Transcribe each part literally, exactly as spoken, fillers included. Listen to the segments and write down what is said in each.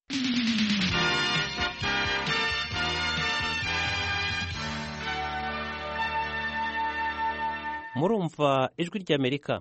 murumva ijwi ry'Amerika.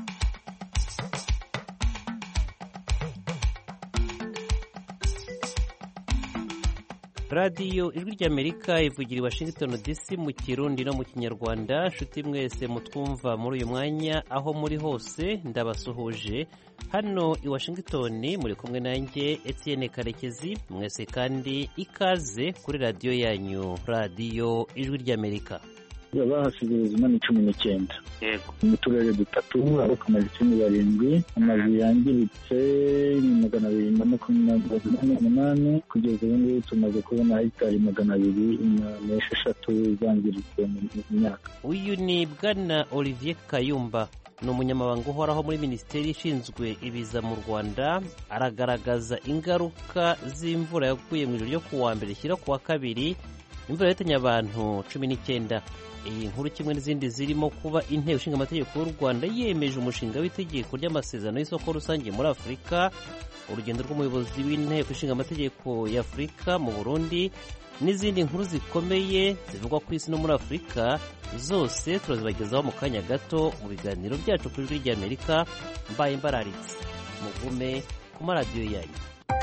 radiyo ijwi ry'Amerika ivugira i Washington D C mu Kirundi no mu Kinyarwanda. Nshuti mwese mutwumva muri uyu mwanya aho muri hose ndabasuhuje. Hano i Washington muri kumwe nanjye Etienne Karekezi. Mwese kandi ikaze kuri radiyo yanyu, radiyo ijwi ry'Amerika. Bahasize ubuzima ni cumi n'icyenda mu turere dutatu, abakomeretse ni barindwi, amazu yangiritse ni magana abiri na makumyabiri n'umunani, kugeza ubu ngubu tumaze kubona hegitari magana abiri n'esheshatu zangiritse mu myaka. Uyu ni Bwana Olivier Kayumba, ni umunyamabanga uhoraho muri minisiteri ishinzwe ibiza mu Rwanda. Aragaragaza ingaruka z'imvura yaguye mu ijoro ryo kuwa mbere rishyira kuwa kabiri, imvura yahitanye abantu cumi n'icyenda. Iyi nkuru kimwe n'izindi zirimo kuba inteko ishinga amategeko y'u Rwanda yemeje umushinga w'itegeko ry'amasezerano y'isoko rusange muri Afurika, urugendo rw'umuyobozi w'inteko ishinga amategeko ya Afurika mu Burundi, n'izindi nkuru zikomeye zivugwa ku isi no muri Afurika, zose turazibagezaho mu kanya gato mu biganiro byacu ku ijwi ry'Amerika. Mbaye mbararitse mugume ku maradiyo yanyu.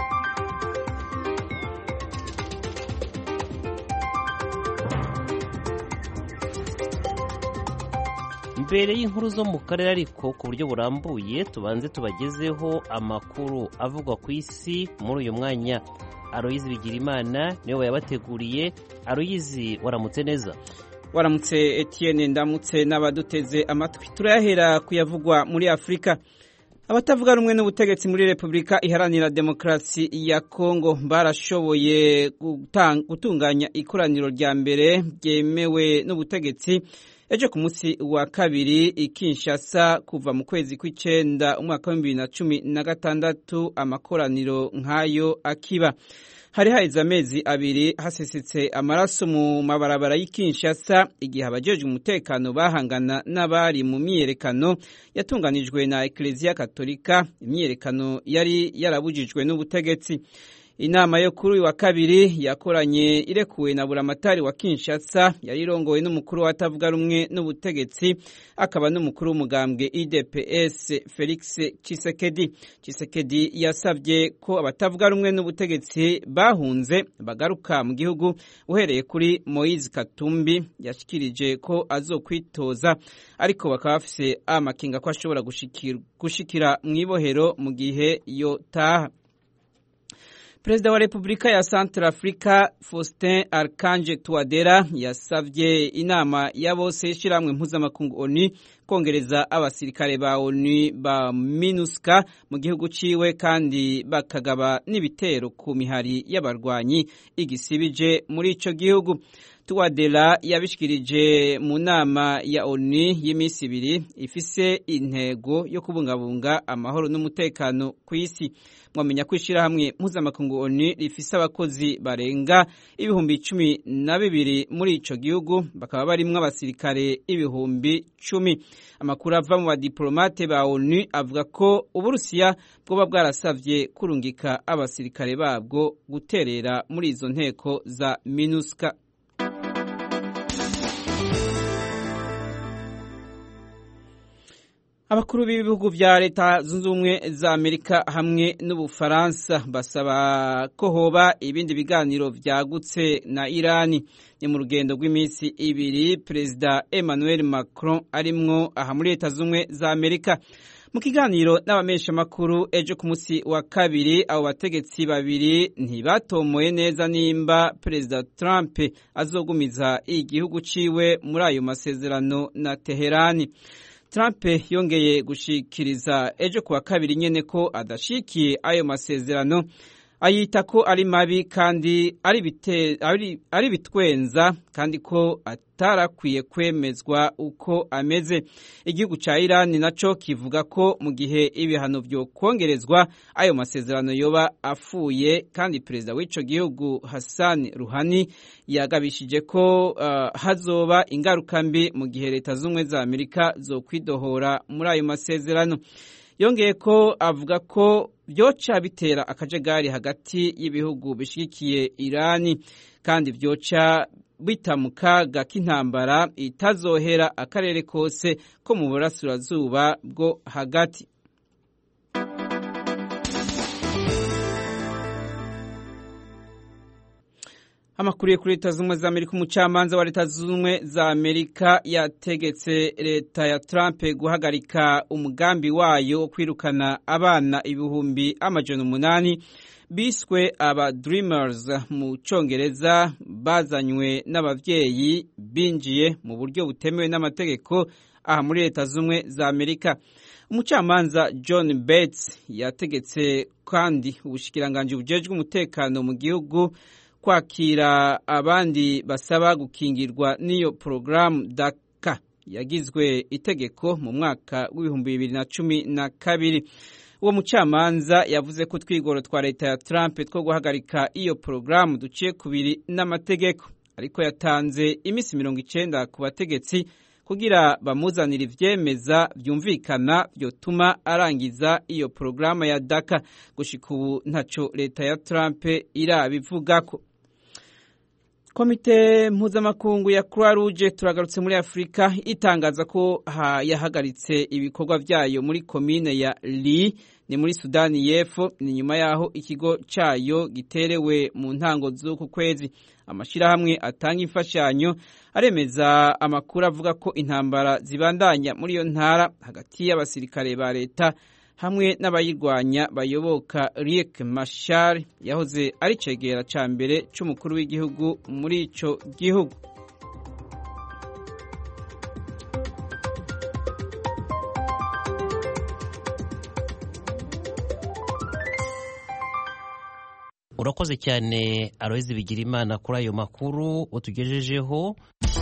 Mbere y'inkuru zo mu karere ariko ku buryo burambuye, tubanze tubagezeho amakuru avugwa ku isi muri uyu mwanya. Aloyizi Bigirimana niwe yabateguriye. Aloyizi, waramutse neza? Waramutse Etienne, ndamutse n'abaduteze amatwi. Turahera kuyavugwa muri Afurika. Abatavuga rumwe n'ubutegetsi muri Repubulika Iharanira Demokarasi ya Kongo barashoboye gutunganya ikoraniro rya mbere ryemewe n'ubutegetsi ejo ku munsi wa kabiri i Kinshasa kuva mu kwezi kw'icenda umwaka wa bibiri na cumi na gatandatu. Amakoraniro nk'ayo akiba hari haheze amezi abiri hasesetse amaraso mu mabarabara y'i Kinshasa igihe abajejwe umutekano bahangana n'abari mu myiyerekano yatunganijwe na Eklezia Katolika, imyiyerekano yari yarabujijwe n'ubutegetsi. Inama yo kuri uyu wa kabiri yakoranye irekuwe na buramatari wa Kinshasa, yari irongowe n'umukuru w'atavuga rumwe n'ubutegetsi akaba n'umukuru w'umugambwe I D P S Felix Tshisekedi. Tshisekedi yasavye ko abatavuga rumwe n'ubutegetsi bahunze bagaruka mu gihugu, uhereye kuri Moise Katumbi yashikirije ko azokwitoza, ariko bakaba bafise amakenga ko ashobora gushikira, gushikira mw'ibohero mu gihe yotaha. Perezida wa Repubulika ya Centrafrica Faustin Archange Touadera yasavye inama ya bose ishiramwe mpuzamakungu O N U kongereza abasirikare ba O N U ba MINUSCA mu gihugu ciwe kandi bakagaba n'ibitero ku mihari y'abarwanyi igisibije muri ico gihugu. Touadera yabishikirije mu nama ya O N U y'imisi ibiri ifise intego yo kubungabunga amahoro n'umutekano ku isi. Mwamenya kwishira hamwe mpuzamakungu O N U rifise abakozi barenga ibihumbi cumi na bibiri muri ico gihugu, bakaba barimwo abasirikare ibihumbi cumi. Amakuru ava mu badiplomate ba O N U avuga ko Uburusiya bwoba bwarasavye kurungika abasirikare babwo guterera muri izo nteko za MINUSCA. Abakuru b'ibihugu vya leta zunze ubumwe za Amerika hamwe n'Ubufaransa basaba ko hoba ibindi biganiro vyagutse na Irani. Ni mu rugendo rw'imisi ibiri Perezida Emmanuel Macron arimwo aha muri leta zunze ubumwe za Amerika. Mu kiganiro n'abamesha makuru ejo ku munsi wa kabiri, abo bategetsi babiri ntibatomoye neza nimba Perezida Trump azogumiza igihugu ciwe muri ayo masezerano na Teherani. Trump yongeye gushikiriza ejo kuwa kabiri nyene ko adashikiye ayo masezerano, ayita ko ari mabi kandi ari bite, ari, ari bitwenza kandi ko atarakwiye kwemezwa uko ameze. Igihugu ca Iran naco kivuga ko mu gihe ibihano vyo kongerezwa ayo masezerano yoba afuye, kandi perezida w'ico gihugu Hassan Rouhani yagabishije ko uh, hazoba ingaruka mbi mu gihe leta z'umwe za Amerika zo kwidohora muri ayo masezerano. Yongeye ko avuga ko byoca bitera akajagari hagati y'ibihugu bishigikiye Irani kandi byoca bita mu kaga k'intambara itazohera akarere kose ko mu burasirazuba bwo hagati. Amakuru kuri Leta Zunze Ubumwe za Amerika, umucamanza wa Leta Zunze Ubumwe za Amerika yategetse leta ya Trump guhagarika umugambi wayo wo kwirukana abana ibihumbi amajana umunani biswe aba Dreamers mu Congereza bazanywe n'abavyeyi binjiye mu buryo butemewe n'amategeko aha muri Leta Zunze Ubumwe za Amerika. Umucamanza John Bates yategetse kandi ubushikiranganje bujejwe umutekano mu gihugu kwakira abandi basaba gukingirwa n'iyo porogaramu DACA yagizwe itegeko mu mwaka w'ibihumbi bibiri na cumi na kabiri. Uwo mucamanza yavuze ko twigoro twa leta ya Trump two guhagarika iyo porogaramu duciye kubiri n'amategeko, ariko yatanze imisi mirongo icenda ku bategetsi kugira bamuzanira ivyemeza vyumvikana vyotuma arangiza iyo porogaramu ya DACA. Gushika ubu ntaco leta ya Trump irabivugako. Komite mpuzamakungu ya Croix Rouge turagarutse muri Afrika itangaza ko yahagaritse ibikorwa vyayo muri komine ya Li ni muri Sudani y'Epfo, ni nyuma yaho ikigo cayo giterewe mu ntango z'uku kwezi. Amashirahamwe atanga imfashanyo aremeza amakuru avuga ko intambara zibandanya muri iyo ntara hagati y'abasirikare ba leta hamwe n'abayirwanya bayoboka Riek Machar yahoze ari cegera ca mbere c'umukuru w'igihugu muri ico gihugu. Urakoze cyane Aloyizi Bigirimana kuri ayo makuru utugejejeho.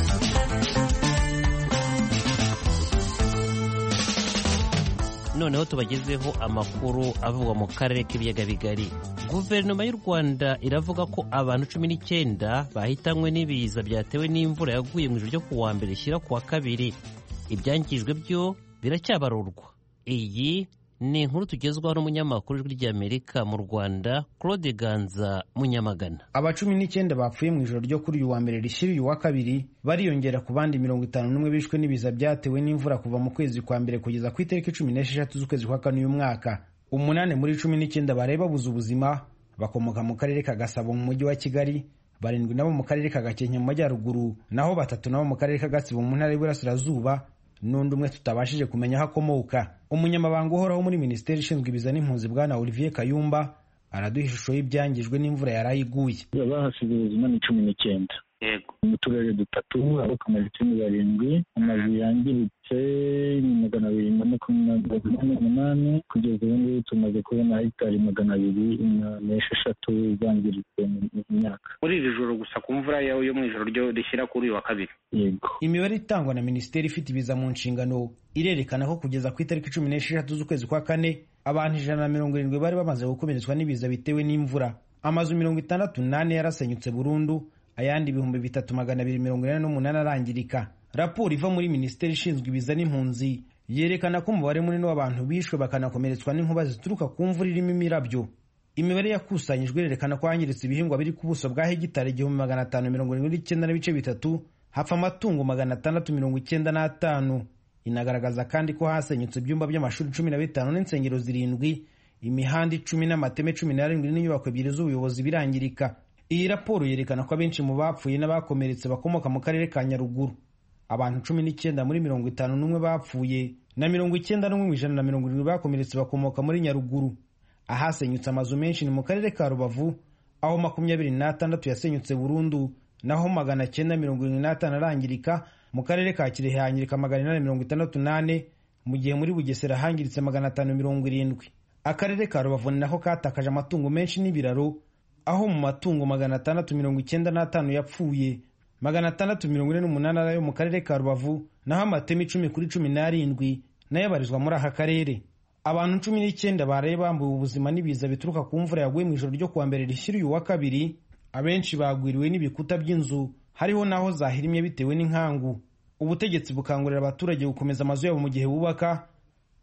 Noneho tubagezeho amakuru avugwa mu karere k'ibiyaga bigari. Guverinoma y'u Rwanda iravuga ko abantu cumi n'icyenda bahitanywe n'ibiza byatewe n'imvura yaguye mu ijoro ryo kuwa mbere rishyira kuwa kabiri. Ibyangijwe byo biracyabarurwa. Iyi ni inkuru tugezwaho n'umunyamakuru w'ijwi ry'Amerika mu Rwanda Claude Ganza Munyamagana. Aba cumi n'icyenda bapfuye mu ijoro ryo kuri uyu wa mbere rishyira uyu wa kabiri, bariyongera ku bandi mirongo itanu n'umwe bishwe n'ibiza byatewe n'imvura kuva mu kwezi kwa mbere kugeza ku itariki cumi n'esheshatu z'ukwezi kwa kane uyu mwaka. Umunani muri cumi n'icyenda baraye babuze ubuzima bakomoka mu karere ka Gasabo mu mujyi wa Kigali, barindwi nabo mu karere ka Gakenke mu majyaruguru, naho batatu nabo mu karere ka Gatsibo mu ntara y'Iburasirazuba, n'undi umwe tutabashije kumenya aho akomoka. Umunyamabanga uhoraho muri Minisiteri ishinzwe ibiza n'impunzi Bwana Olivier Kayumba araduha ishusho y'ibyangijwe n'imvura yarayiguye. Abahasize ubuzima ni cumi n'icyenda. Yego. Mu turere dutatu abakomeretse ni barindwi, amazu yangiritse ni magana abiri na makumyabiri n'umunani, kugeza ubu ngubu tumaze kubona hegitari magana abiri n'esheshatu zangiritse mu myaka. Muri iri joro gusa ku mvura yo mu ijoro ryo rishyira kuri uyu wa kabiri. Yego. Imibare itangwa na Minisiteri ifite ibiza mu nshingano irerekana ko kugeza ku itariki cumi n'esheshatu z'ukwezi kwa kane abantu ijana na mirongo irindwi bari bamaze gukomeretswa n'ibiza bitewe n'imvura. Amazu mirongo itandatu n'ane yarasenyutse burundu, ayandi ibihumbi bitatu magana abiri mirongo inani n'umunani arangirika. Raporo iva muri Minisiteri ishinzwe ibiza n'impunzi yerekana ko umubare munini w'abantu bishwe bakanakomeretswa n'inkuba zituruka ku mvura irimo imirabyo. Imibare yakusanyijwe yerekana ko hangiritse ibihingwa biri ku buso bwa hegitari igihumbi magana atanu mirongo irindwi n'icyenda n'ibice bitatu, hapfa amatungo magana atandatu mirongo icyenda n'atanu. Inagaragaza kandi ko hasenyutse ibyumba by'amashuri cumi na bitanu n'insengero zirindwi, imihanda icumi n'amateme cumi n'arindwi n'inyubako ebyiri z'ubuyobozi birangirika. Iyi raporo yerekana ko abenshi mu bapfuye n'abakomeretse bakomoka mu karere ka Nyaruguru. Abantu cumi n'icyenda muri mirongo itanu n'umwe bapfuye na mirongo icyenda n'umwe mu ijana na mirongo irindwi bakomeretse bakomoka muri Nyaruguru. Ahasenyutse amazu menshi ni mu karere ka Rubavu, aho makumyabiri n'atandatu yasenyutse burundu, naho magana cyenda mirongo irindwi n'atanu arangirika. Mu karere ka Kirehe hangirika magana inani mirongo itandatu n'ane, mu gihe muri Bugesera hangiritse magana atanu mirongo irindwi. Akarere ka Rubavu ni nako katakaje amatungo menshi n'ibiraro, aho mu matungo magana atandatu mirongo icyenda n'atanu yapfuye, magana atandatu mirongo ine n'umunani arayo mu karere ka Rubavu, naho amateme icumi kuri cumi n'arindwi nayo abarizwa muri aka karere. Abantu cumi n'icyenda baraye bambuwe ubuzima n'ibiza bituruka ku mvura yaguye mu ijoro ryo kuwa mbere rishyira uyu wa kabiri. Abenshi bagwiriwe n'ibikuta by'inzu, hariho naho zahirimye bitewe n'inkangu. Ubutegetsi bukangurira abaturage gukomeza amazu yabo mu gihe bubaka,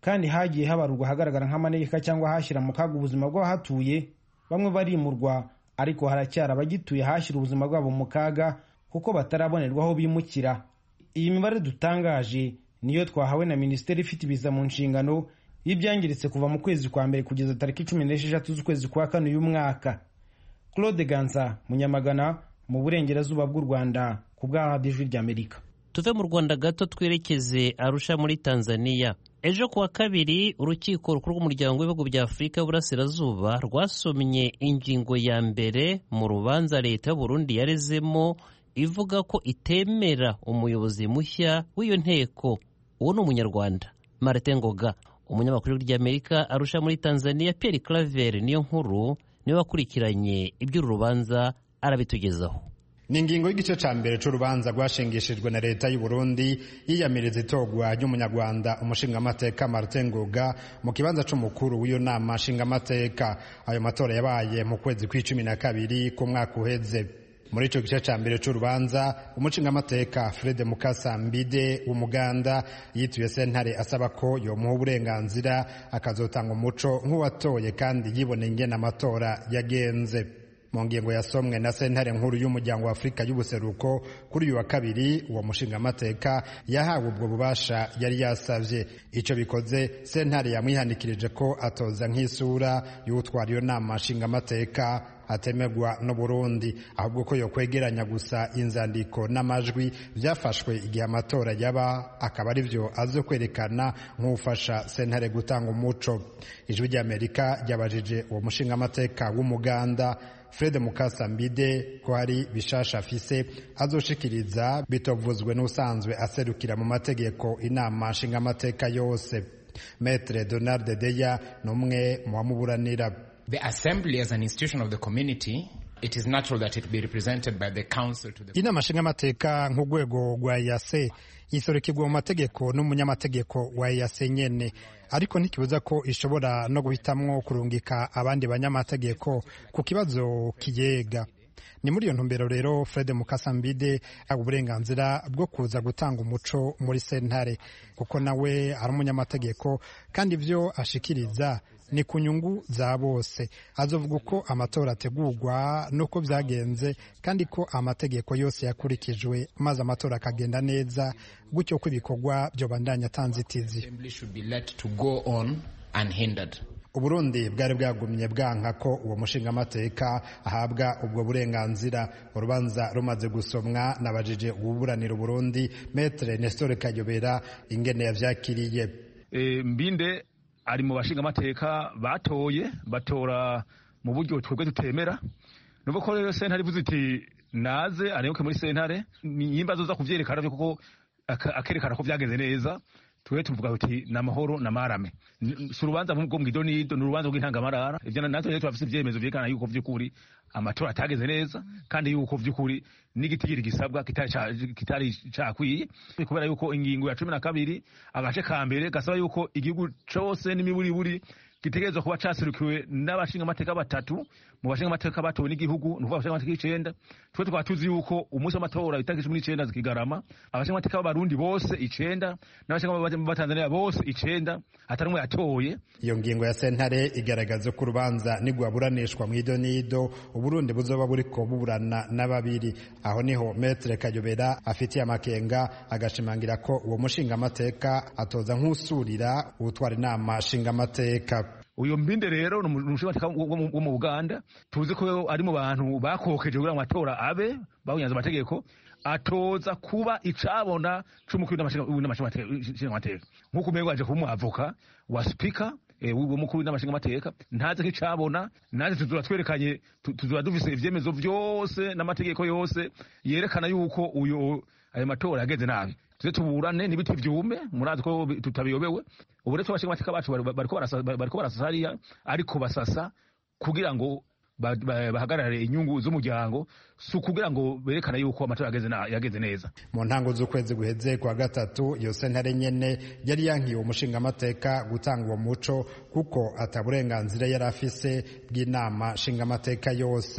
kandi hagiye habarurwa hagaragara nk'amanegeka cyangwa hashyira mu kaga ubuzima bw'abahatuye. Bamwe barimurwa ariko haracyari abagituye hashyira ubuzima bwabo mu kaga kuko batarabonerwa aho bimukira. Iyi mibare dutangaje niyo twahawe na Minisiteri ifite ibiza mu nshingano y'ibyangiritse kuva mu kwezi kwa mbere kugeza tariki cumi n'esheshatu z'ukwezi kwa kane uyu mwaka. Claude Ganza, Munyamagana, mu burengerazuba bw'u Rwanda, ku bwa radiyo Ijwi ry'Amerika. Tuve mu Rwanda gato twerekeze Arusha muri Tanzania. Ejo kuwa kabiri urukiko rukuru rw'umuryango w'ibihugu bya Afurika y'Uburasirazuba rwasomye ingingo ya mbere mu rubanza leta y'u Burundi yarezemo ivuga ko itemera umuyobozi mushya w'iyo nteko. Uwo ni umunyarwanda Martin Ngoga. Umunyamakuru w'Amerika Arusha muri Tanzania Pierre Claver niyo nkuru niwe wakurikiranye iby'uru rubanza arabitugezaho. Ni ingingo y'igice ca mbere c'urubanza rwashingishijwe na leta y'u Burundi yiyamiriza itogwa ry'umunyarwanda umushingamateka Martin Ngoga mu kibanza c'umukuru w'iyo nama nshingamateka. Ayo matora yabaye mu kwezi kw'icumi na kabiri ku mwaka uheze. Muri ico gice ca mbere c'urubanza umushingamateka Fred Mukasambide w'Umuganda yituye sentare asaba ko yomuha uburenganzira akazotanga umuco nk'uwatoye kandi yiboneye ingene amatora yagenze. Mu ngingo yasomwe na sentare nkuru y'umuryango wa Afurika y'Ubuseruko kuri uyu wa kabiri, uwo mushingamateka yahawe ubwo bubasha yari yasavye. Ico bikoze sentare yamwihanikirije ko atoza nk'isura y'utwara iyo nama nshingamateka atemegwa no Burundi, ahubwo ko yokwegeranya gusa inzandiko n'amajwi byafashwe igihe amatora yaba, akaba ari byo azo kwerekana nk'ufasha sentare gutanga umuco. Ijwi ry'Amerika ryabajije uwo mushingamateka w'Umuganda Fred Mukasambide ko hari bishasha afise azoshikiriza bitovuzwe n'usanzwe aserukira mu mategeko inama nshingamateka yose. Maître Donald Deya numwe mu bamuburanira. The assembly as an institution of the community, it is natural that it be represented by the council to the inama nshingamateka nk'urwego rwa E A C yisorekirwa mu mategeko n'umunyamategeko wa E A C nyene, ariko ntikibuza ko ishobora no guhitamwo kurungika abandi banyamategeko ku kibazo kiyega. Ni muri iyo ntumbero rero Fred Mukasambide aba uburenganzira bwo kuza gutanga umuco muri sentare, kuko nawe ari umunyamategeko kandi ivyo ashikiriza ni ku nyungu za bose. Azovuga uko amatora ategurwa nuko byagenze kandi ko amategeko yose yakurikijwe maze amatora akagenda neza, gutyo ko ibikorwa byo bandanya tanzitizi. Uburundi bwari bwagumye bwanka ko uwo mushingamateka ahabwa ubwo burenganzira. Urubanza rumaze gusomwa nabajije ububuranira Burundi Maître Nestor Kayobera ingene yavyakiriye. E, mbinde ari mu bashingamateka batoye batora mu buryo twebwe tutemera. Nuko ko rero sentare ivuze iti naze areyoke muri sentare nimbazo za kuvyerekana kuko akerekana ko vyagenze neza, twe tuvuga uti namahoro namarame. Surubanza mu bw'idonido n'urubanza rw'intangamarara, ivyo natwe rero twafise ivyemezo vyerekana yuko vy'ukuri amatora atageze neza kandi yuko vy'ukuri n'igitigiri gisabwa kitari kitari cakwiye, kubera yuko ingingo ya cumi na kabiri agace ka mbere gasaba yuko igihugu cose n'imiburiburi gitegerezwa kuba caserukiwe n'abashinga amateka batatu mu bashinga amateka batowe n'igihugu, nuko abashinga amateka icenda. Twe tukaba tuzi yuko umunsi w'amatora itariki cumi n'icenda zikigarama abashinga amateka b'abarundi bose icenda n'abashinga b'Abatanzania bose icenda atari umwe yatoye. Iyo ngingo ya sentare igaragaza ko urubanza nigwaburanishwa mu idonido Uburundi buzoba buriko buburana n'ababiri. Aho niho Maître Kayobera afitiye amakenga agashimangira ko uwo mushinga amateka atoza nk'usurira utwara inama nshinga amateka. Uyo mbinde rero n'umushinga wo mu Uganda tuzi ko ari mu bantu bakokeje kugira ngo amatora abe bawunyanza amategeko, atoza kuba icabona c'umukuru n'amashinga amateka nk'uko umengo aje kuba avoka wa speaker uwo mukuru n'amashinga amateka ntaze nk'icabona. Naje tuzura twerekanye tuzura dufise ivyemezo vyose n'amategeko yose yerekana yuko uyo ayo matora yageze nabi. Tuze tuburane n'ibiti vyume, murazi ko tutabiyobewe. Ubu rero abashinga amateka bacu bariko bariko barasasa hariya, ariko basasa kugira ngo bahagarare inyungu z'umuryango, si kugira ngo berekana yuko amatora yageze neza. Mu ntango z'ukwezi guheze kwa gatatu iyo sentare nyene yari yankiye umushinga amateka gutanga uwo muco kuko ataburenganzira yari afise bw'inama nshinga amateka yose.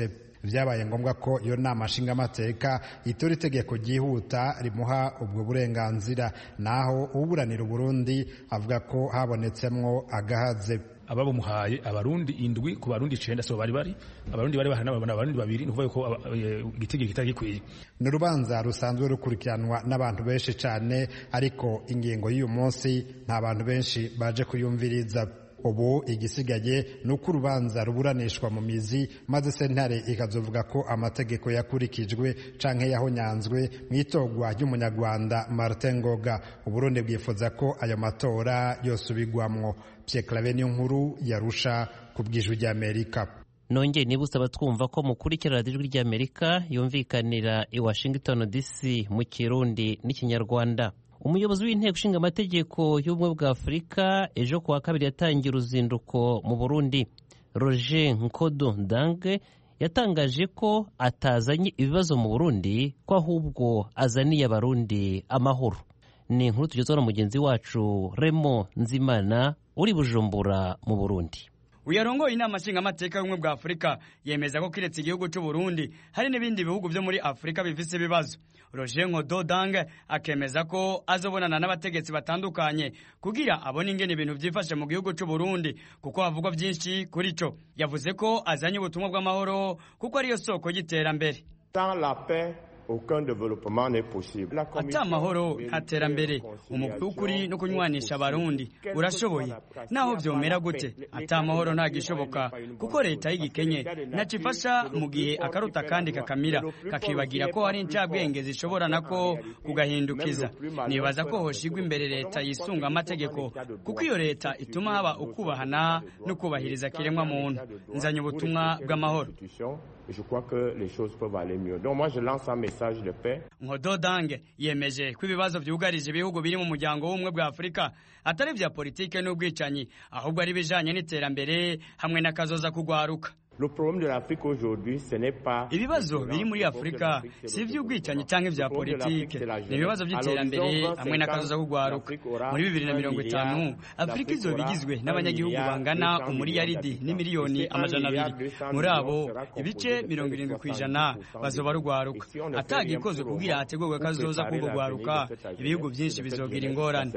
vyabaye ngombwa ko iyo nama nshingamateka itora itegeko ryihuta rimuha ubwo burenganzira, naho uburanira Burundi avuga ko habonetsemwo agahaze. ababumuhaye abarundi indwi ku barundi icenda so bari bari abarundi bari bahana abarundi babiri nuvuga ko igitege kitari gikwiye. Ni urubanza rusanzwe rukurikiranwa n'abantu benshi cyane, ariko ingingo y'uyu munsi nta bantu benshi baje kuyumviriza. Ubu igisigaye ni uko urubanza ruburanishwa mu mizi, maze sentare ikazovuga ko amategeko yakurikijwe canke yahonyanzwe mu itorwa ry'umunyarwanda Martin Ngoga. Uburundi bwifuza ko ayo matora yosubigwamwo. Pierre Claver Niyonkuru yarusha ku bw'ijwi ry'Amerika. Nongeye nibutsa abatwumva ko mukurikira radiyo ijwi ry'Amerika yumvikanira i Washington D C mu Kirundi n'Ikinyarwanda. Umuyobozi w'inteko ishinga amategeko y'ubumwe bwa Afurika ejo kuwa kabiri yatangiye uruzinduko mu Burundi. Roger Nkodo Ndange yatangaje ko atazanye ibibazo mu Burundi, ko ahubwo azaniye abarundi amahoro. Ni inkuru tugezwaho na mugenzi wacu Remo Nzimana uri Bujumbura mu Burundi. Uyarongoye inama nshinga amateka y'ubumwe bwa Afurika yemeza ko kiretse igihugu cy'u Burundi hari n'ibindi bihugu byo muri Afurika bifise ibibazo. Roger Nkodo Ndange akemeza ko azobonana n'abategetsi batandukanye kugira abone ingene ibintu byifashe mu gihugu cy'u Burundi, kuko havugwa byinshi kuri cyo. Yavuze ko azanye ubutumwa bw'amahoro kuko ariyo soko y'iterambere. Sans la paix, aucun développement n'est possible. Ata amahoro nta terambere. Umugwi w'ukuri no kunywanisha abarundi urashoboye, naho vyomera gute ata amahoro nta gishoboka, kuko leta y'igikenye nacifasha mu gihe akaruta kandi kakamira kakibagira ko hari incabwenge zishobora nako kugahindukiza. Nibaza ko hoshigwa imbere leta yisunga amategeko, kuko iyo leta ituma haba ukubahana no kubahiriza kiremwa muntu. Nzanye ubutumwa bw'amahoro. Je crois que les choses peuvent aller mieux. Donc moi je lance un message de paix. Nkodo Ndange yemeje ko ibibazo byugarije ibihugu biri mu muryango w'ubumwe bwa Afurika atari vya politike n'ubwicanyi, ahubwo ari bijanye n'iterambere hamwe n'akazoza kugwaruka. Le problème de l'Afrique aujourd'hui, ce n'est pas ibibazo biri muri Afurika si ivy'ubwicanyi canke vya politike, ni ibibazo by'iterambere hamwe n'akazoza kugwaruka. Muri bibiri na mirongo itanu Afurika izoba igizwe n'abanyagihugu bangana umuriyaridi n'imiliyoni amajana abiri. Muri abo ibice mirongo irindwi kw'ijana bazoba rugwaruka. Atagikozwe kugira hategurwe kazoza k'ubwo gwaruka, ibihugu byinshi bizogira ingorane.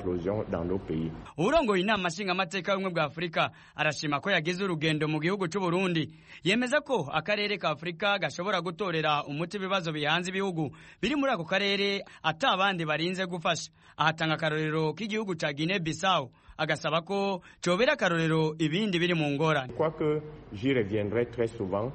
Urongoye inama nshinga amateka y'ubumwe bwa Afurika arashima ko yagize urugendo mu gihugu cy'u Burundi. Yemeza ko akarere ka Afurika gashobora gutorera umuti ibibazo bihanze ibihugu biri muri ako karere atabandi barinze gufasha. Ahatanga akarorero k'igihugu ca Guinea Bissau, agasaba ko cobera akarorero ibindi biri mu ngorane. Quoique j'y reviendrai très souvent.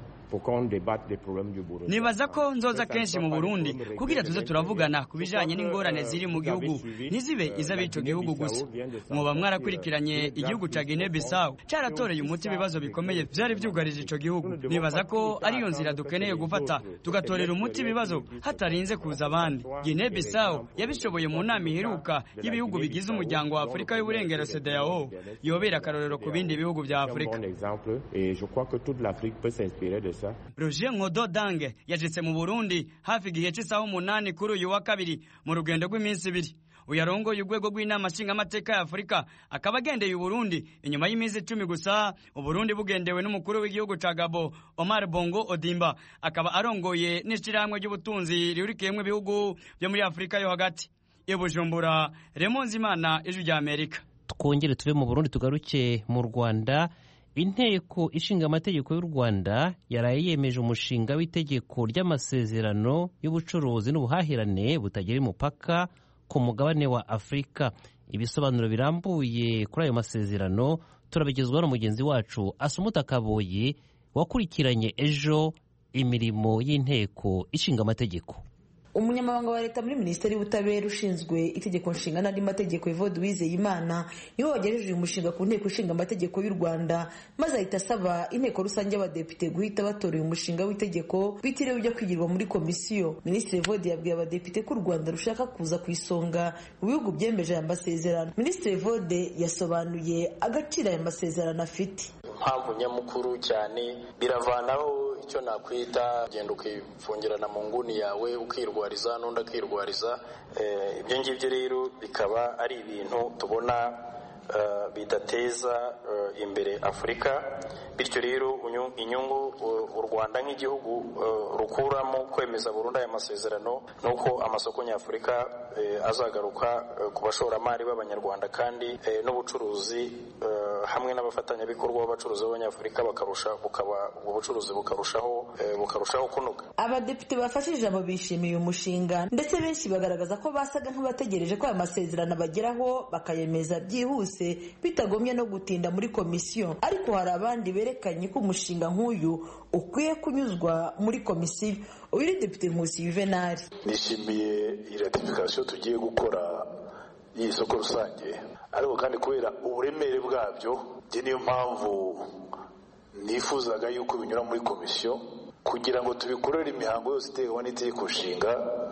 Nibaza ko nzoza kenshi mu Burundi kugira tuze turavugana kubijanye n'ingorane ziri mu gihugu, nizibe izabico gihugu gusa. Mwoba mwarakurikiranye igihugu ca Guinea Bissau caratoreye umuti ibibazo bikomeye vyari vyugarije ico gihugu. Nibaza ko ariyo nzira dukeneye gufata, tugatorera umuti ibibazo hatarinze kuza abandi. Guinea Bissau yabishoboye mu nama iheruka y'ibihugu bigize umuryango wa Afurika y'uburengero C E D E A O, yobera akarorero ku bindi bihugu vya Afurika. Roger Nkodo Ndange yajitse mu Burundi hafi igihe cy'isaha umunani kuri uyu wa kabiri mu rugendo rw'iminsi ibiri. Uyarongoye urwego rw'inama nshinga amateka ya Afurika akaba agendeye Burundi inyuma y'iminsi icumi gusa. Uburundi bugendewe n'umukuru w'igihugu ca Gabon Omar Bongo Odimba, akaba arongoye n'ishirahamwe ry'ubutunzi rihurikiyemwo ibihugu byo muri Afurika yo hagati. I Bujumbura, Remo Nzimana, Ijwi ry'Amerika. Twongere tuve mu Burundi tugaruke mu Rwanda. Inteko ishinga amategeko y'u Rwanda yaraye yemeje umushinga w'itegeko ry'amasezerano y'ubucuruzi n'ubuhahirane butagira umupaka ku mugabane wa Afurika. Ibisobanuro birambuye kuri ayo masezerano turabigezwaho na mugenzi wacu Asumuta Kaboyi wakurikiranye ejo imirimo y'inteko ishinga amategeko. Umunyamabanga wa leta muri Minisiteri y'Ubutabera ushinzwe itegeko nshinga n'andi mategeko Evode Uwizeyimana niwe wagejeje uyu mushinga ku nteko ishinga amategeko y'u Rwanda, maze ahita asaba inteko rusange y'abadepite guhita batora uyu mushinga w'itegeko bitiriwe ujya kwigirwa muri komisiyo. Minisitiri Evode yabwiye abadepite ko u Rwanda rushaka kuza ku isonga mu bihugu byemeje aya masezerano. Minisitiri Evode yasobanuye agaciro aya masezerano afite. Impamvu nyamukuru cyane biravanaho icyo nakwita genda ukifungirana mu nguni yawe ukirwariza n'undi akirwariza. Ibyo ngibyo rero bikaba ari ibintu tubona uh, bidateza uh, imbere Afurika. Bityo rero inyungu u Rwanda nk'igihugu uh, rukuramo kwemeza burundu aya masezerano nuko amasoko nyafurika uh, azagaruka uh, ku bashoramari b'abanyarwanda kandi uh, n'ubucuruzi uh, hamwe n'abafatanyabikorwa b'abacuruzi b'abanyafurika bakarusha bukaba ubucuruzi bukarushaho uh, bukarushaho kunoga. Abadepite bafashije abo bishimiye umushinga ndetse benshi bagaragaza ko basaga nk'abategereje ko aya masezerano bageraho bakayemeza byihuse bitagomye no gutinda muri komisiyo, ariko hari abandi berekanye ko umushinga nk'uyu ukwiye kunyuzwa muri komisiyo. Uyu ni Depite Nkusi Juvenal. Nishimiye iratification tugiye gukora y'isoko rusange, ariko kandi kubera uburemere bwabyo je niyo mpamvu nifuzaga yuko binyura muri komisiyo kugira ngo tubikorere imihango yose iteganywa n'itegeko nshinga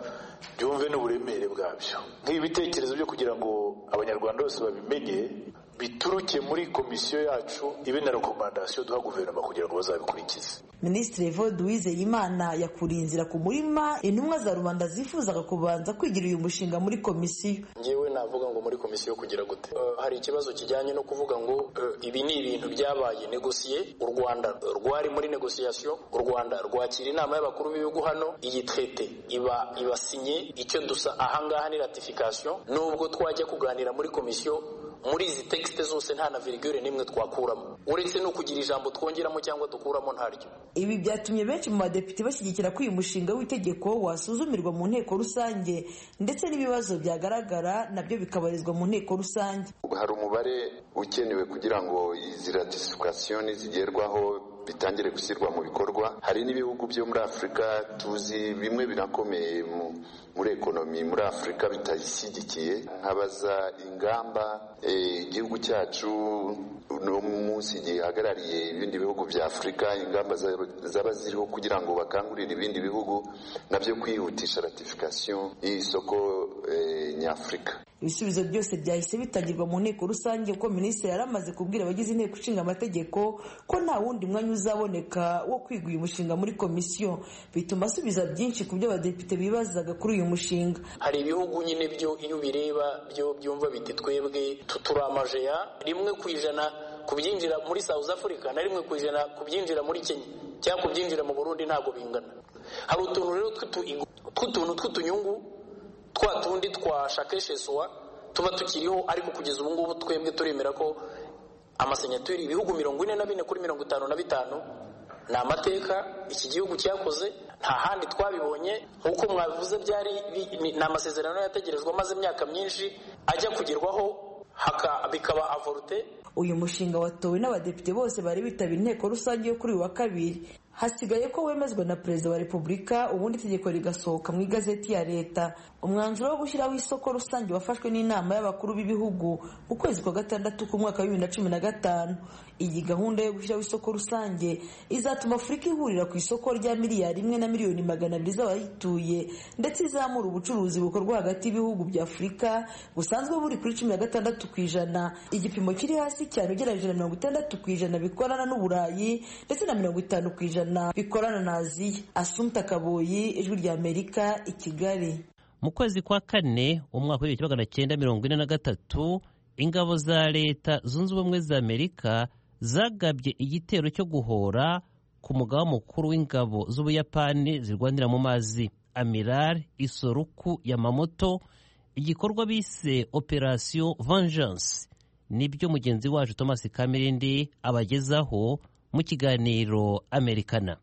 byumve n'uburemere bwabyo. Nk'ibitekerezo byo kugira ngo abanyarwanda bose babimenye bituruke muri komisiyo yacu ibe na rekomandasiyo duha guverinoma kugira ngo bazabikurikize. Minisitiri Evode Uwizeyimana yakuriye inzira ku murima intumwa za rubanda zifuzaga kubanza kwigira uyu mushinga muri komisiyo. Ngewe navuga ngo muri komisiyo kugira gute uh, hari ikibazo kijyanye no kuvuga ngo uh, ibi ni ibintu byabaye negosiye. U Rwanda rwari muri negosiyasiyo, u Rwanda rwakira inama y'abakuru b'ibihugu hano, iyi traité iba ibasinye. Icyo dusa ahangaha ni ratification, nubwo twajya kuganira muri komisiyo muri izi texte zose nta na virgule nimwe twakuramo uretse no kugira ijambo twongeramo cyangwa dukuramo ntaryo. Ibi byatumye benshi mu badepite bashyigikira ko uyu mushinga w'itegeko wasuzumirwa mu nteko rusange ndetse n'ibibazo byagaragara nabyo bikabarizwa mu nteko rusange. Hari umubare ukenewe kugira ngo izi ratification zigerwaho bitangire gushyirwa mu bikorwa. Hari n'ibihugu byo muri Afurika tuzi bimwe binakomeye muri ekonomi muri Afurika bitayishyigikiye, nkabaza ingamba igihugu e, cyacu no munsi gihagarariye ibindi bihugu bya Afurika, ingamba zaba ziriho kugira ngo bakangurire ibindi bihugu nabyo kwihutisha ratification y'isoko e, nyafurika. Ibisubizo byose byahise bitangirwa mu nteko rusange kuko minisitiri yaramaze kubwira abagize inteko ishinga amategeko ko nta wundi mwanya uzaboneka wo kwiga uyu mushinga muri komisiyo, bituma asubiza byinshi ku byo abadepite bibazaga kuri uyu mushinga. Hari ibihugu nyine byo iyo bireba byo byumva biti twebwe tuturamaje ya rimwe ku ijana kubyinjira muri South Africa na rimwe ku ijana kubyinjira muri Kenya cyangwa kubyinjira mu Burundi ntago bingana. Hari utuntu rero tw'utuntu tw'utunyungu twa tundi twashakesheswa tuba tukiriho, ariko kugeza ubu ngubu twebwe turemera ko amasenyaturi ibihugu mirongo ine na bine kuri mirongo itanu na bitanu ni amateka iki gihugu cyakoze, nta handi twabibonye. Nk'uko mwabivuze byari ni amasezerano yategerejwe amaze imyaka myinshi ajya kugerwaho bikaba avorute. Uyu mushinga watowe n'abadepite bose bari bitabira inteko rusange yo kuri uyu wa kabiri. Hasigaye ko wemezwa na Perezida wa Repubulika ubundi itegeko rigasohoka mu igazeti ya leta. Umwanzuro wo gushyiraho isoko rusange wafashwe n'inama y'abakuru b'ibihugu mu kwezi kwa gatandatu k'umwaka wa bibiri na cumi na gatanu. Iyi gahunda yo gushyiraho isoko rusange izatuma Afurika ihurira ku isoko rya miliyari imwe na miliyoni magana abiri z'abayituye ndetse izamura ubucuruzi bukorwa hagati y'ibihugu bya Afurika busanzwe buri kuri cumi na gatandatu ku ijana, igipimo kiri hasi cyane ugereranyije na mirongo itandatu ku ijana bikorana n'Uburayi ndetse na mirongo itanu ku ijana bikorana na Aziya. Assumpta Kaboyi, Ijwi rya Amerika, i Kigali. Mu kwezi kwa kane umwaka w'ibihumbi magana cyenda mirongo ine na gatatu ingabo za leta zunze ubumwe za Amerika zagabye igitero cyo guhora ku mugaba mukuru w'ingabo z'Ubuyapani zirwanira mu mazi Amiral Isoroku Yamamoto. Igikorwa bise Operation Vengeance nibyo mugenzi wacu Thomas Kamirindi abagezaho mu kiganiro Americana.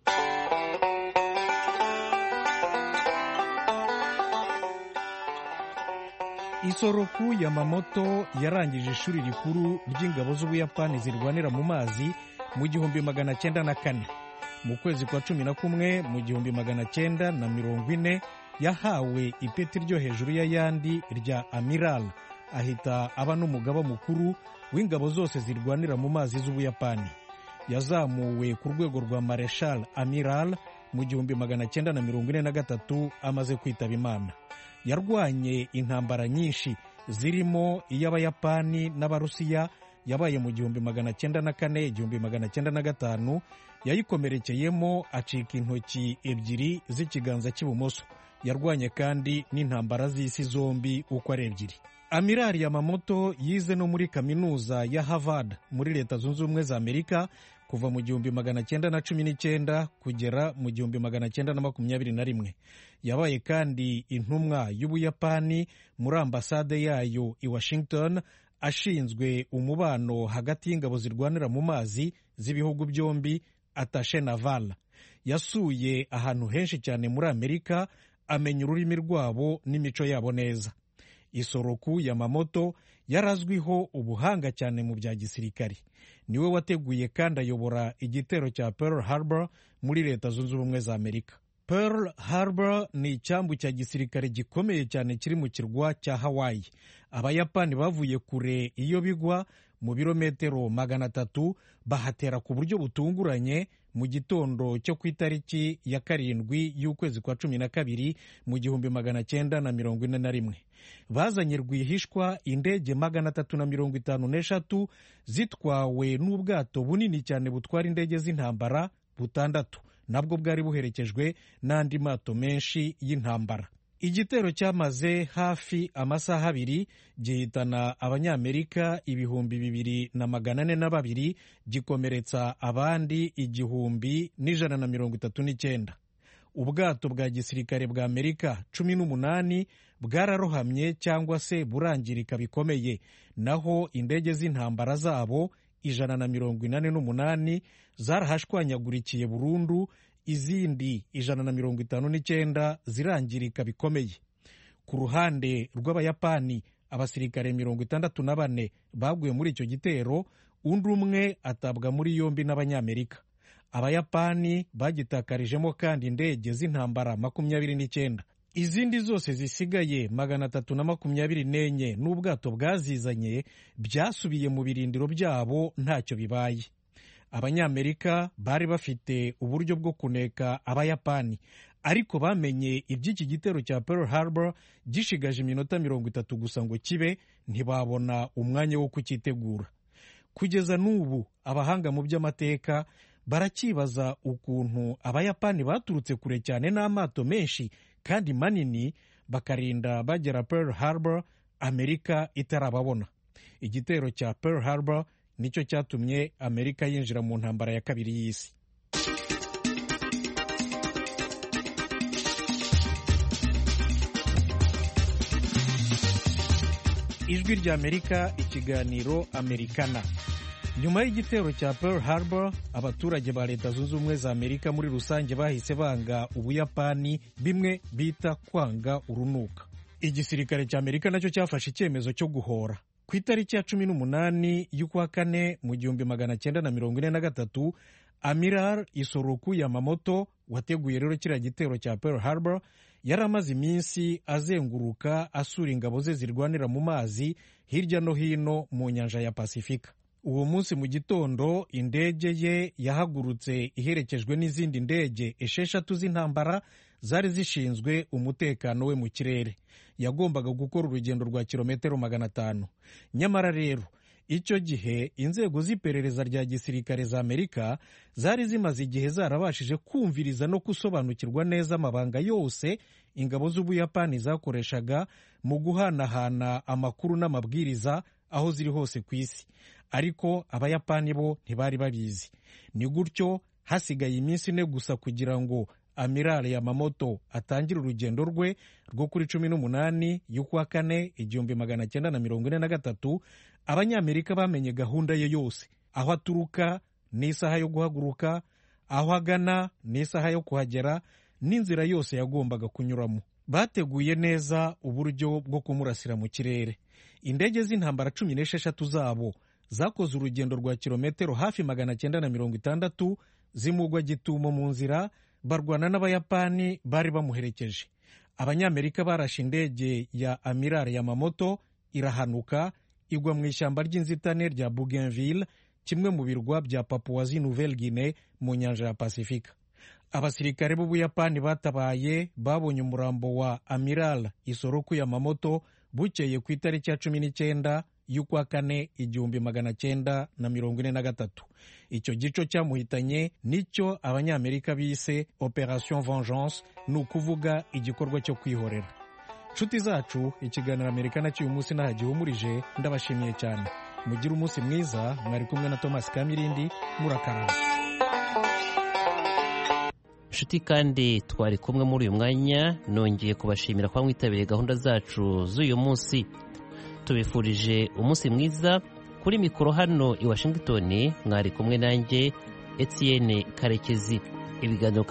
Isoroku Yamamoto yarangije ishuri rikuru ry'ingabo z'Ubuyapani zirwanira mu mazi mu gihumbi magana cyenda na kane. Mu kwezi kwa cumi na kumwe mu gihumbi magana cyenda na mirongo ine yahawe ipeti ryo hejuru y'ayandi rya Amiral, ahita aba n'umugaba mukuru w'ingabo zose zirwanira mu mazi z'Ubuyapani. Yazamuwe ku rwego rwa Marshal Amiral mu gihumbi magana cyenda na mirongo ine na gatatu amaze kwitaba Imana. Yarwanye intambara nyinshi zirimo iy'Abayapani n'Abarusiya yabaye mu gihumbi magana cyenda na kane igihumbi magana cyenda na gatanu. Yayikomerekeyemo acika intoki ebyiri z'ikiganza cy'ibumoso. yarwanye kandi n'intambara z'isi zombi uko ari ebyiri. Amiral Yamamoto yize no muri kaminuza ya Harvard muri Leta Zunze Ubumwe za Amerika kuva mu gihumbi magana cyenda na cumi n'icyenda kugera mu gihumbi magana cyenda na makumyabiri na rimwe. Yabaye kandi intumwa y'Ubuyapani muri ambasade yayo i Washington, ashinzwe umubano hagati y'ingabo zirwanira mu mazi z'ibihugu byombi, attaché naval. Yasuye ahantu henshi cyane muri Amerika, amenya ururimi rwabo n'imico yabo neza. Isoroku Yamamoto yarazwiho ubuhanga cyane mu bya gisirikari. Niwe wateguye kandi ayobora igitero cya Pearl Harbor muri Leta Zunze Ubumwe za Amerika. Pearl Harbor ni icyambu cya gisirikare gikomeye cyane kiri mu kirwa cya Hawaii. Abayapani bavuye kure iyo bigwa mu birometero magana atatu, bahatera ku buryo butunguranye mu gitondo cyo ku itariki ya karindwi y'ukwezi kwa cumi na kabiri mu gihumbi magana cyenda na mirongo ine na rimwe. Bazanye rwihishwa indege magana atatu na mirongo itanu n'eshatu zitwawe n'ubwato bunini cyane butwara indege z'intambara butandatu, nabwo bwari buherekejwe n'andi mato menshi y'intambara. Igitero cyamaze hafi amasaha abiri, gihitana abanyamerika ibihumbi bibiri na magana ane na babiri, gikomeretsa abandi igihumbi n'ijana na mirongo itatu n'icyenda. Ubwato bwa gisirikare bwa Amerika cumi n'umunani bwararohamye cyangwa se burangirika bikomeye, naho indege z'intambara zabo ijana na mirongo inani n'umunani zarahashwanyagurikiye burundu, izindi ijana na mirongo itanu n'icyenda zirangirika bikomeye. Ku ruhande rw'Abayapani, abasirikare mirongo itandatu na bane baguye muri icyo gitero, undi umwe atabwa muri yombi n'Abanyamerika. Abayapani bagitakarijemo kandi indege z'intambara makumyabiri n'icyenda. Izindi zose zisigaye magana atatu na makumyabiri n'enye n'ubwato bwazizanye byasubiye mu birindiro byabo ntacyo bibaye. Abanyamerika bari bafite uburyo bwo kuneka Abayapani, ariko bamenye iby'iki gitero cya Pearl Harbor gishigaje iminota mirongo itatu gusa ngo kibe, ntibabona umwanya wo kucyitegura. Kugeza n'ubu abahanga mu by'amateka barakibaza ukuntu Abayapani baturutse kure cyane n'amato menshi kandi manini bakarinda bagera Pearl Harbor Amerika itarababona. Igitero cya Pearl Harbor nicyo cyatumye Amerika yinjira mu ntambara ya kabiri y'isi. Ijwi rya Amerika, ikiganiro Amerikana. Nyuma y'igitero cya Pearl Harbor, abaturage ba Leta Zunze Ubumwe za Amerika muri rusange bahise banga Ubuyapani, bimwe bita kwanga urunuka. Igisirikare cya Amerika nacyo cyafashe icyemezo cyo guhora. Ku itariki ya cumi n'umunani y'ukwa kane mu gihumbi magana cyenda na mirongo ine na gatatu, Amiral Isoroku Yamamoto wateguye rero kiriya gitero cya Pearl Harbor yari amaze iminsi azenguruka asura ingabo ze zirwanira mu mazi hirya no hino mu nyanja ya Pasifika. Uwo munsi mu gitondo indege ye yahagurutse iherekejwe n'izindi ndege esheshatu z'intambara zari zishinzwe umutekano we mu kirere. Yagombaga gukora urugendo rwa kilometero magana atanu. Nyamara rero icyo gihe inzego z'iperereza rya gisirikare za Amerika zari zimaze igihe zarabashije kumviriza no gusobanukirwa neza amabanga yose ingabo z'Ubuyapani zakoreshaga mu guhanahana amakuru n'amabwiriza aho ziri hose ku isi, ariko Abayapani bo ntibari babizi. Ni gutyo hasigaye iminsi ine gusa kugira ngo Amiral Yamamoto atangire urugendo rwe rwo kuri cumi n'umunani y'ukwa kane igihumbi magana cyenda na mirongo ine na gatatu. Abanyamerika bamenye gahunda ye yose, aho aturuka n'isaha yo guhaguruka, aho agana n'isaha yo kuhagera, n'inzira yose yagombaga kunyuramo. Bateguye neza uburyo bwo kumurasira mu kirere. Indege z'intambara cumi n'esheshatu zabo zakoze urugendo rwa kilometero hafi magana cyenda na mirongo itandatu zimugwa gitumo mu nzira, barwana n'Abayapani bari bamuherekeje. Abanyamerika barashe indege ya Amiral Yamamoto irahanuka, igwa mu ishyamba ry'inzitane rya Bougainville, kimwe mu birwa bya Papouasie Nouvelle Guinée mu nyanja ya Pasifika. Abasirikare b'Ubuyapani batabaye babonye umurambo wa Amiral Isoroku Yamamoto bukeye ku itariki ya cumi n'icyenda y'ukwa kane igihumbi magana cyenda na mirongo ine na gatatu. icyo gico cyamuhitanye nicyo abanyamerika bise Operation Vengeance, ni ukuvuga igikorwa cyo kwihorera. nshuti zacu, ikiganiro Amerikana cy'uyu munsi naho gihumurije. Ndabashimiye cyane, mugire umunsi mwiza. Mwari kumwe na Thomas Kamirindi, murakarama. nshuti kandi twari kumwe muri uyu mwanya, nongeye kubashimira kuba mwitabiriye gahunda zacu z'uyu munsi. Tubifurije umunsi mwiza. Kuri mikoro hano i Washington mwari kumwe nanjye Etienne Karekezi. Ibiganiro